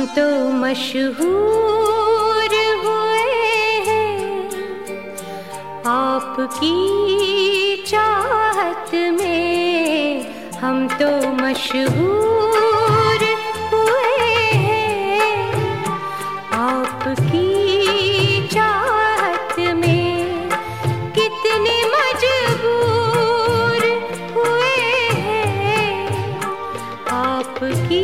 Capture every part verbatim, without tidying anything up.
तो मशहूर हुए हैं आपकी चाहत में, हम तो मशहूर हुए हैं आपकी चाहत में। कितने मजबूर हुए हैं आपकी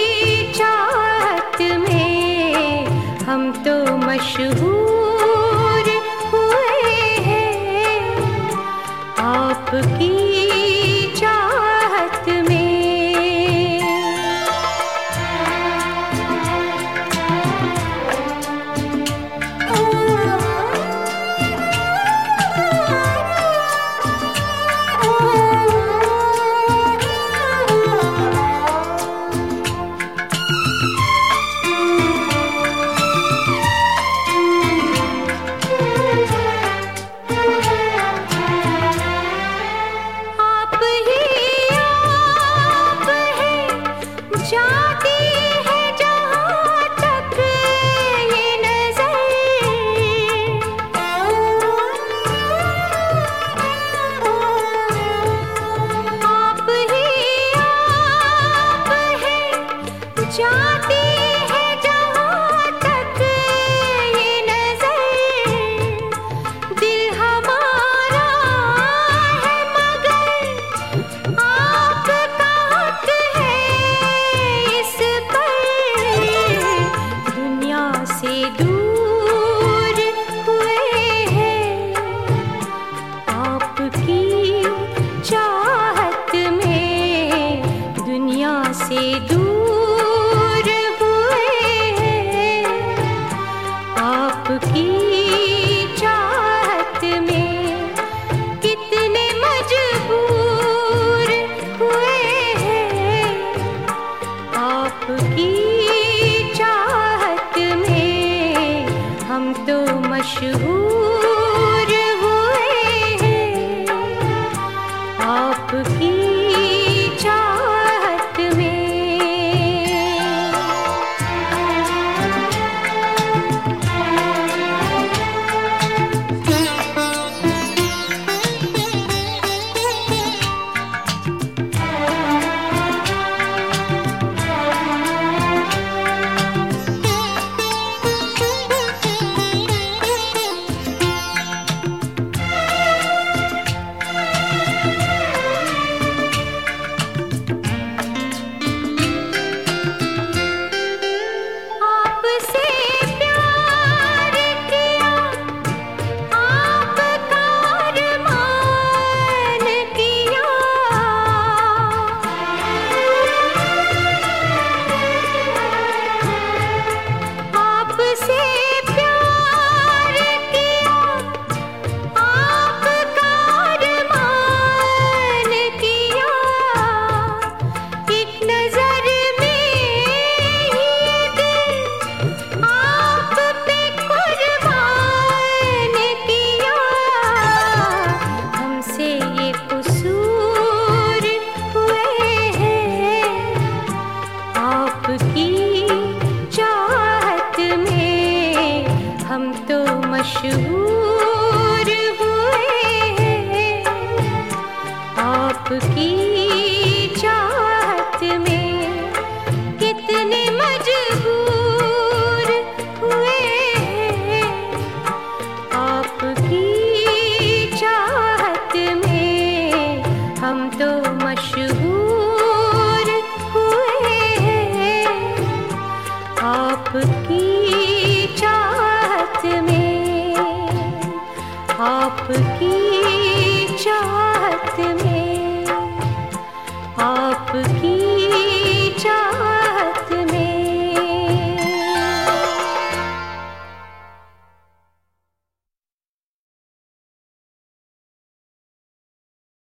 चाहत में, हम तो मशहूर हुए हैं आपकी चाहत में। जाती है जहाँ तक ये नजर, आप ही आप हैं। जाती है जहाँ तक ये नजर, दिल हमारा है मगर आपका हक है इस पर। दुनिया से दूर हुए हैं आपकी चाहत में, दुनिया से दूर हुए हैं आपकी चाहत में। कितने मजबूर हुए हैं आपकी चाहत में, हम तो मशहूर हुए हैं आपकी चाहत में। हम तो मशहूर हुए हैं आपकी चाहत में। कितने मजबूर हुए हैं आपकी चाहत में, हम तो मशहूर हुए हैं आप